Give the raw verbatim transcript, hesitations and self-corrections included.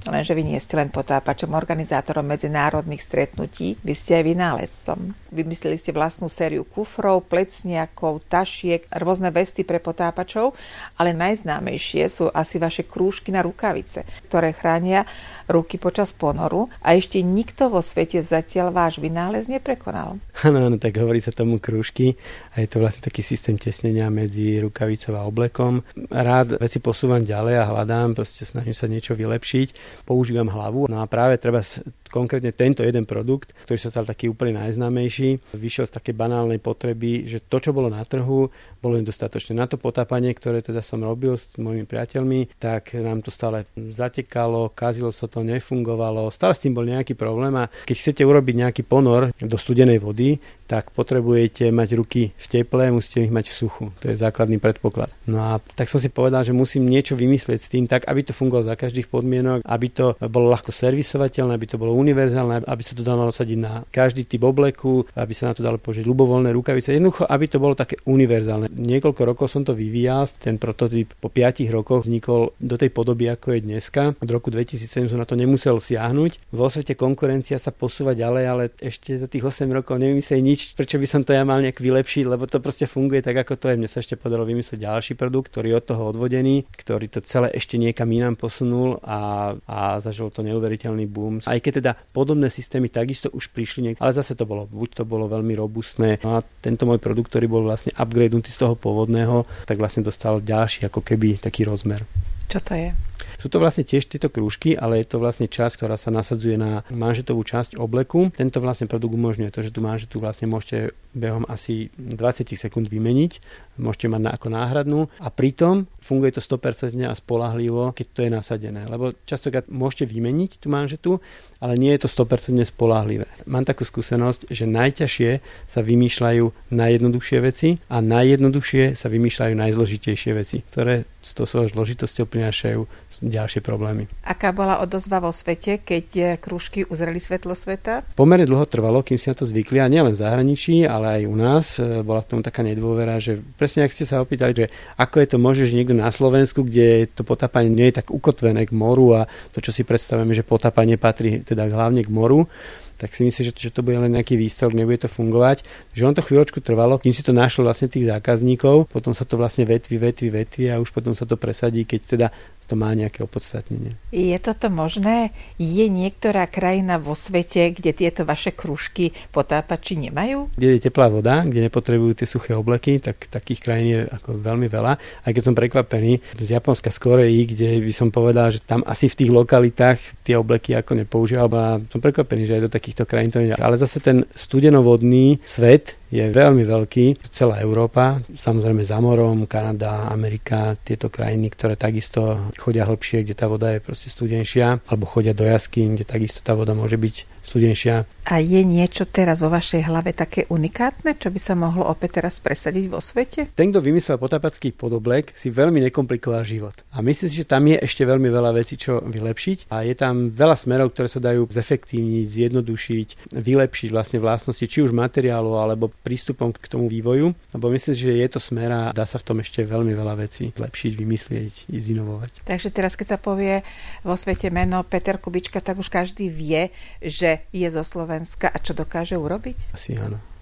Lenže vy nie ste len potápačom, organizátorom medzinárodných stretnutí, vy ste aj vynálezcom. Vymysleli ste vlastnú sériu kufrov, plecniakov, tašiek, rôzne vesty pre potápačov, ale najznámejšie sú asi vaše krúžky na rukavice, ktoré chránia ruky počas ponoru a ešte nikto vo svete zatiaľ váš vynález neprekonal. Áno, áno, tak hovorí sa tomu krúžky a je to vlastne taký systém tesnenia medzi rukavicou a oblekom. Rád veci posúvam ďalej a hľadám, proste snažím sa niečo vylepšiť, používam hlavu. No a práve treba konkrétne tento jeden produkt, ktorý sa stal taký úplne najznámejší, vyšiel z takej banálnej potreby, že to, čo bolo na trhu, bolo nedostatočné. Na to potápanie, ktoré teda som robil s mojimi priateľmi, tak nám to stále zatekalo, kazilo sa to, nefungovalo, stále s tým bol nejaký problém a keď chcete urobiť nejaký ponor do studenej vody, tak potrebujete mať ruky v teple, musíte ich mať v suchu. To je základný predpoklad. No a tak som si povedal, že musím niečo vymyslieť s tým tak, aby to fungovalo za každých podmienok, aby to bolo ľahko servisovateľné, aby to bolo univerzálne, aby sa to dalo nasadiť na každý typ obleku, aby sa na to dalo použiť ľubovoľné rukavice. Jednoducho, aby to bolo také univerzálne. Niekoľko rokov som to vyvíjal, ten prototyp po piatich rokoch vznikol do tej podoby, ako je dneska. Od roku dvetisícsedem som na to nemusel siahnuť. Vo svete konkurencia sa posúva ďalej, ale ešte za tých osem rokov nevymysleli nič, prečo by som to ja mal nejak vylepšiť, lebo to proste funguje tak, ako to je. Mne sa ešte podarilo vymyslieť ďalší produkt, ktorý je od toho odvodený, ktorý to celé ešte niekam inám posunul a, a zažil to neuveriteľný boom. Aj keď teda podobné systémy takisto už prišli, ale zase to bolo, buď to bolo veľmi robustné. No a tento môj produkt, ktorý bol vlastne upgradenutý z toho pôvodného, tak vlastne dostal ďalší ako keby taký rozmer. Čo to je? Sú to vlastne tiež tieto krúžky, ale je to vlastne časť, ktorá sa nasadzuje na manžetovú časť obleku. Tento vlastne produkt umožňuje to, že tú manžetu vlastne môžete behom asi dvadsať sekúnd vymeniť, môžete mať na, ako náhradnú a pritom funguje to sto percent a spoľahlivo, keď to je nasadené. Lebo častokrát môžete vymeniť tú manžetu, ale nie je to sto percent spoľahlivé. Mám takú skúsenosť, že najťažšie sa vymýšľajú najjednoduchšie veci a najjednoduchšie sa vymýšľajú najzložitejšie veci, ktoré s tou svojou zložitosťou prinášajú ďalšie problémy. Aká bola odozva vo svete, keď krúžky uzreli svetlo sveta? Pomerne dlho trvalo, kým si na to zvykli, a nielen v zahraničí, ale aj u nás. Bola k tomu taká nedôvera, že presne ak ste sa opýtali, že ako je to možné, že niekto na Slovensku, kde to potápanie nie je tak ukotvené k moru a to, čo si predstavujeme, že potápanie patrí teda hlavne k moru, tak si myslím, že, že to bude len nejaký výstroj, nebude to fungovať. Takže on to chvíľočku trvalo, kým si to našlo vlastne tých zákazníkov, potom sa to vlastne vetví, vetví, vetví a už potom sa to presadí, keď teda to má nejaké opodstatnenie. Je toto možné? Je niektorá krajina vo svete, kde tieto vaše krúžky potápači nemajú? Kde je teplá voda, kde nepotrebujú tie suché obleky, tak takých krajín je ako veľmi veľa. Aj keď som prekvapený z Japonska, z Koreji, kde by som povedal, že tam asi v tých lokalitách tie obleky ako nepoužíval, a som prekvapený, že aj do takýchto krajín to nie. Ale zase ten studenovodný svet je veľmi veľký, celá Európa, samozrejme za morom, Kanada, Amerika, tieto krajiny, ktoré takisto chodia hlbšie, kde tá voda je proste studenšia, alebo chodia do jaskýň, kde takisto tá voda môže byť studenšia. A je niečo teraz vo vašej hlave také unikátne, čo by sa mohlo opäť teraz presadiť vo svete? Ten, kto vymyslel potápacký podoblek, si veľmi nekomplikoval život. A myslím si, že tam je ešte veľmi veľa vecí, čo vylepšiť. A je tam veľa smerov, ktoré sa dajú zefektívniť, zjednodušiť, vylepšiť vlastne vlastnosti, či už materiálu, alebo prístupom k tomu vývoju. Lebo myslím si, že je to smer a dá sa v tom ešte veľmi veľa vecí zlepšiť, vymyslieť, zinovovať. Takže teraz, keď sa povie vo svete meno Peter Kubička, tak už každý vie, že je zo Slovenska a čo dokáže urobiť? Asi áno.